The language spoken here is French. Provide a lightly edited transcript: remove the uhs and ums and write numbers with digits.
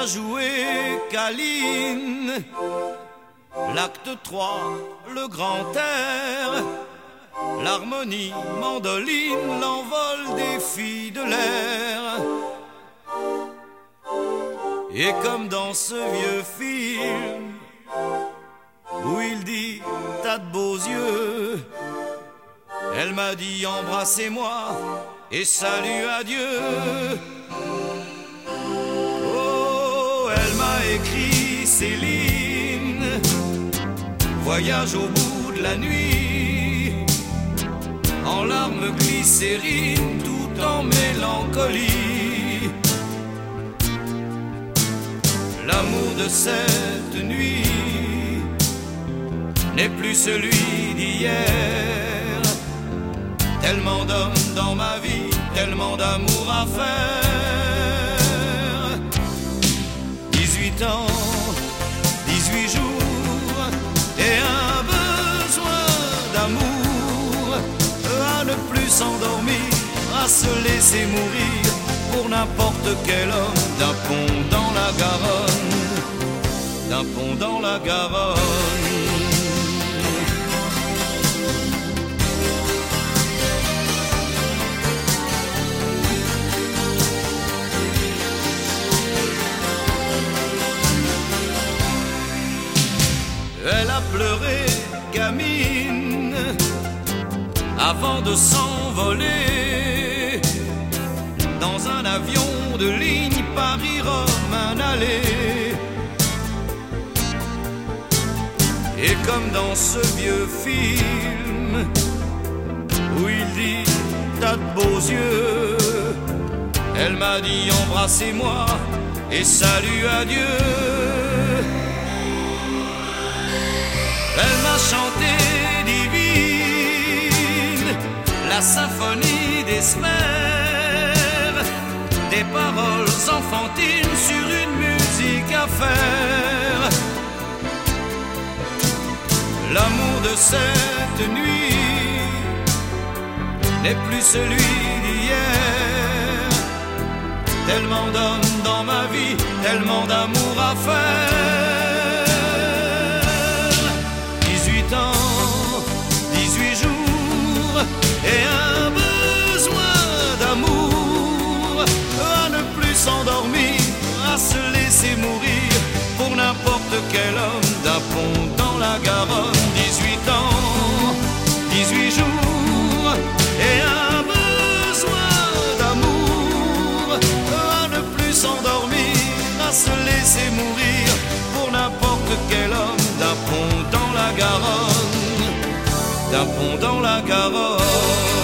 joué Caline. L'acte 3, le grand air, l'harmonie, mandoline, l'envol des filles de l'air. Et comme dans ce vieux film où il dit t'as de beaux yeux, elle m'a dit embrassez-moi et salut adieu. Oh, elle m'a écrit Céline, voyage au bout de la nuit, en larmes glycérine, tout en mélancolie. L'amour de cette nuit n'est plus celui d'hier. Tellement d'hommes dans ma vie, tellement d'amour à faire. 18 ans, 18 jours et un besoin d'amour, à ne plus s'endormir, à se laisser mourir pour n'importe quel homme. D'un pont dans la Garonne, d'un pont dans la Garonne. Elle a pleuré, gamine, avant de s'envoler dans un avion de ligne Paris-Rome, un aller. Et comme dans ce vieux film où il dit t'as de beaux yeux, elle m'a dit embrassez-moi et salut adieu. Elle m'a chanté divine, la symphonie des sphères, des paroles enfantines sur une musique à faire. L'amour de cette nuit n'est plus celui d'hier. Tellement d'hommes dans ma vie, tellement d'amour à faire. 18 ans, 18 jours et un besoin d'amour, à ne plus s'endormir, à se laisser mourir pour n'importe quel homme. D'un pont dans la Garonne. 18 ans, 18 jours et un besoin d'amour, à ne plus s'endormir, à se laisser mourir pour n'importe quel homme. D'un pont dans la Garonne, d'un pont dans la Garonne.